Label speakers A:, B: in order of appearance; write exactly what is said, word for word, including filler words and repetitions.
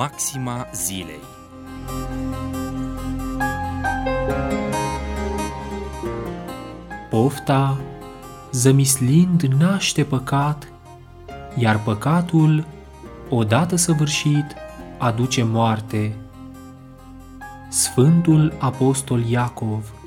A: Maxima zilei.
B: Pofta, zămislind, naște păcat, iar păcatul, odată săvârșit, aduce moarte. Sfântul Apostol Iacov.